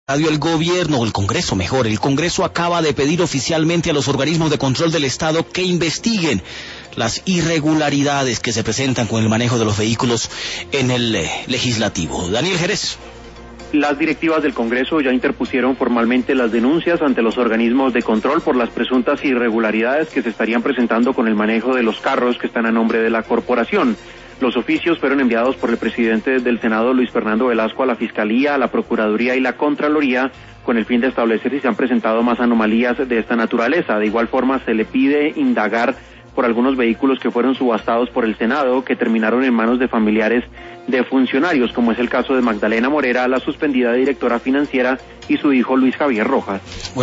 El gobierno, o el Congreso mejor, el Congreso acaba de pedir oficialmente a los organismos de control del Estado que investiguen las irregularidades que se presentan con el manejo de los vehículos en el legislativo. Daniel Jerez. Las directivas del Congreso ya interpusieron formalmente las denuncias ante los organismos de control por las presuntas irregularidades que se estarían presentando con el manejo de los carros que están a nombre de la corporación. Los oficios fueron enviados por el presidente del Senado, Luis Fernando Velasco, a la Fiscalía, a la Procuraduría y la Contraloría, con el fin de establecer si se han presentado más anomalías de esta naturaleza. De igual forma, se le pide indagar por algunos vehículos que fueron subastados por el Senado, que terminaron en manos de familiares de funcionarios, como es el caso de Magdalena Morera, la suspendida directora financiera, y su hijo Luis Javier Rojas.